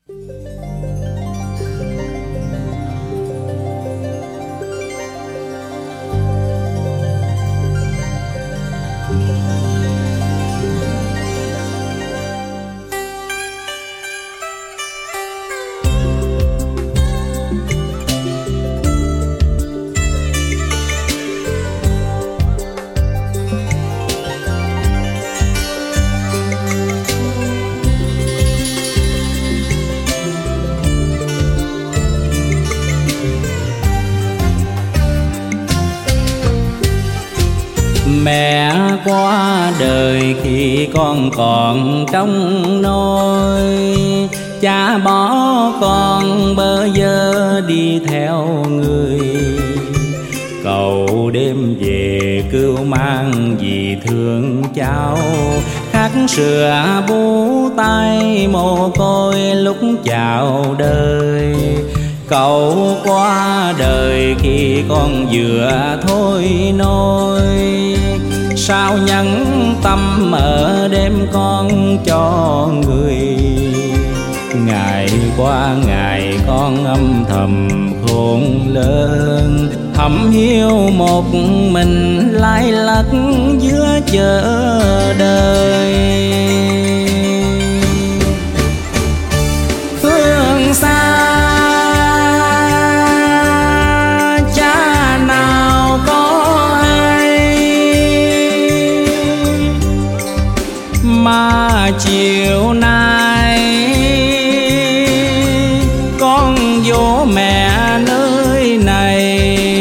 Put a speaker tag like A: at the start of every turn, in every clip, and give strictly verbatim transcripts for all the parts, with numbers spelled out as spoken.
A: Mẹ qua đời khi con còn trong nôi, cha bỏ con bơ vơ đi theo người. Cầu đêm về cưu mang vì thương cháu, khắc sửa bú tay mồ côi lúc chào đời. Cậu qua đời khi con vừa thôi nôi, sao nhẫn tâm ở đêm con cho người. Ngày qua ngày con âm thầm khôn lớn, thầm hiu một mình lay lắc giữa chợ đời. Phương xa cha nào có hay, mà chiều nay con vô mẹ nơi này.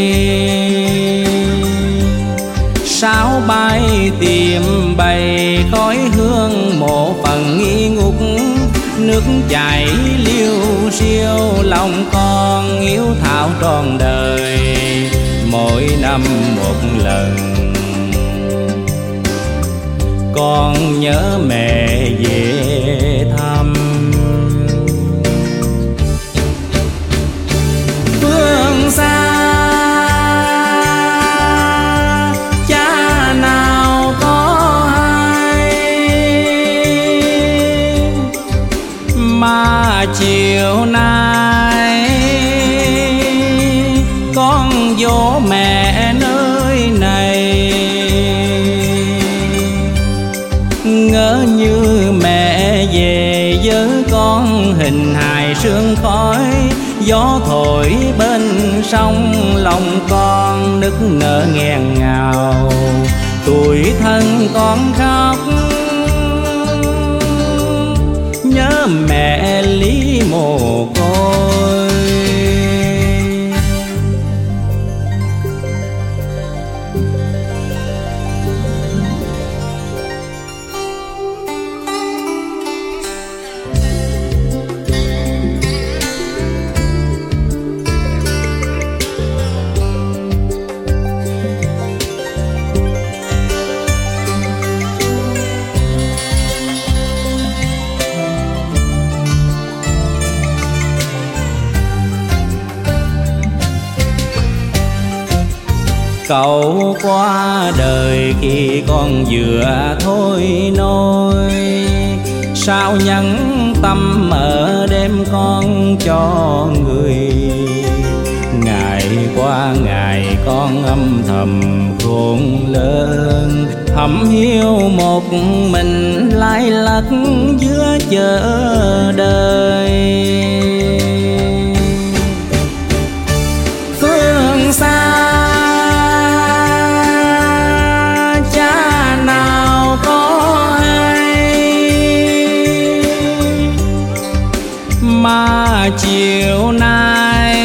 A: Sáo bay tìm bầy khói hương một phần nghi ngút, nước chảy liêu xiêu lòng con yếu thảo trọn đời. Mỗi năm một lần con nhớ mẹ về thăm. Phương xa cha nào có hay, mà chiều nay con vô mẹ nơi này. Ngỡ như mẹ về với con hình hài sương khói, gió thổi bên sông lòng con nức nở nghẹn ngào. Tuổi thân con khóc nhớ mẹ lý mồ côi. Cậu qua đời khi con vừa thôi nôi, sao nhẫn tâm ở đêm con cho người. Ngày qua ngày con âm thầm khôn lớn, thầm hiu một mình lay lắc giữa chợ đời. Phương xa mà chiều nay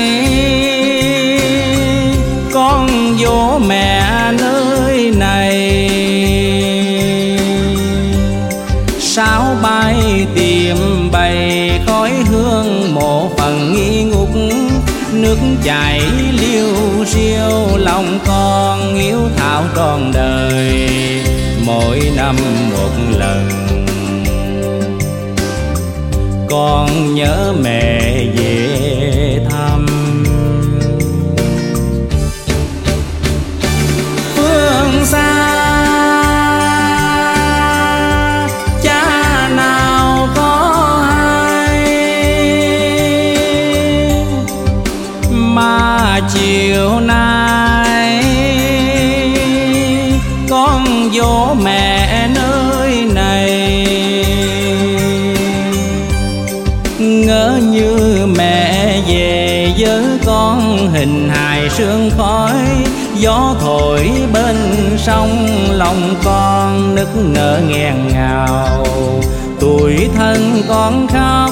A: con vô mẹ nơi này. Sáo bay tìm bầy khói hương một phần nghi ngút, nước chảy liêu xiêu lòng con yếu thảo trọn đời. Mỗi năm một lần con nhớ mẹ về thăm. Phương xa cha nào có hay, Ngỡ như mẹ về với con hình hài sương khói, gió thổi bên sông lòng con nức nở nghẹn ngào. Tuổi thân con khóc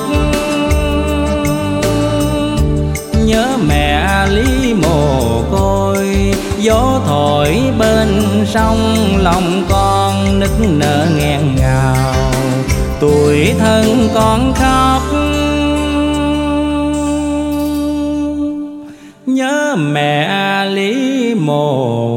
A: nhớ mẹ Lý mồ côi, gió thổi bên sông lòng con nức nở nghẹn ngào. Tuổi thân con khóc nhớ mẹ Lý mồ